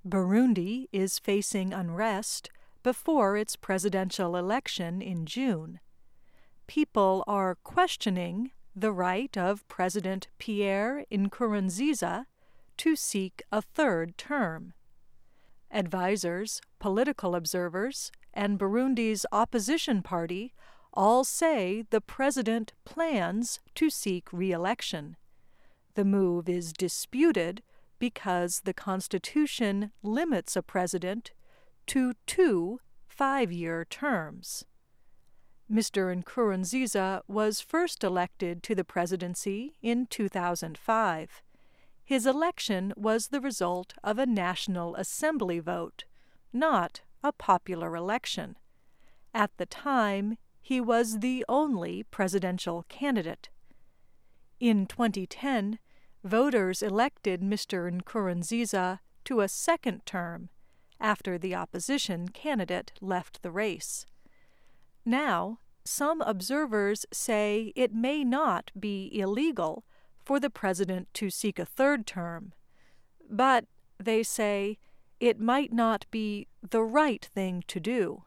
Burundi is facing unrest before its presidential election in June. People are questioning the right of President Pierre Nkurunziza to seek a third term. Advisors, political observers, and Burundi's opposition party all say the president plans to seek re-election. The move is disputed because the Constitution limits a president to 2 5-year terms. Mr. Nkurunziza was first elected to the presidency in 2005. His election was the result of a National Assembly vote, not a popular election. At the time, he was the only presidential candidate. In 2010, voters elected Mr. Nkurunziza to a second term after the opposition candidate left the race. Now, some observers say it may not be illegal for the president to seek a third term, but, they say, it might not be the right thing to do.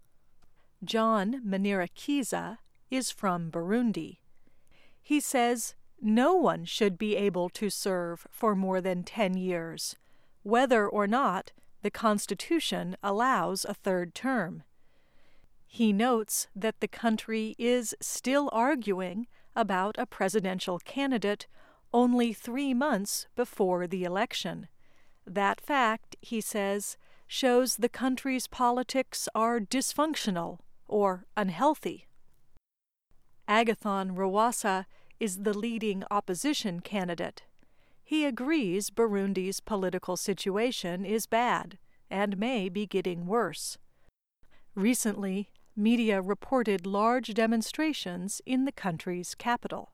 John Manirakiza is from Burundi. He says no one should be able to serve for more than 10 years, whether or not the Constitution allows a third term. He notes that the country is still arguing about a presidential candidate only 3 months before the election. That fact, he says, shows the country's politics are dysfunctional or unhealthy. Agathon Rwasa is the leading opposition candidate. He agrees Burundi's political situation is bad and may be getting worse. Recently, media reported large demonstrations in the country's capital.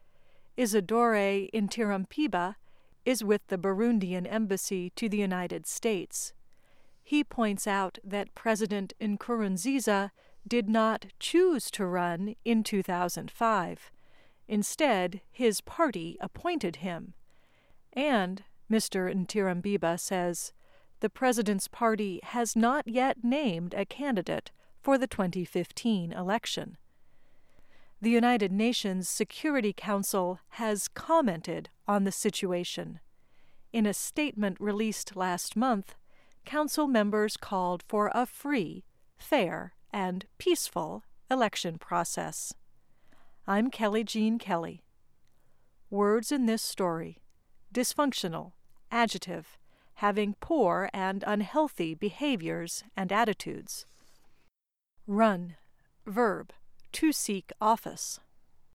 Isidore Ntirumpiba is with the Burundian embassy to the United States. He points out that President Nkurunziza did not choose to run in 2005. Instead, his party appointed him. And, Mr. Ntirumpiba says, the president's party has not yet named a candidate for the 2015 election. The United Nations Security Council has commented on the situation. In a statement released last month, Council members called for a free, fair, and peaceful election process. I'm Kelly Jean Kelly. Words in this story: dysfunctional, adjective, having poor and unhealthy behaviors and attitudes. Run, verb, to seek office.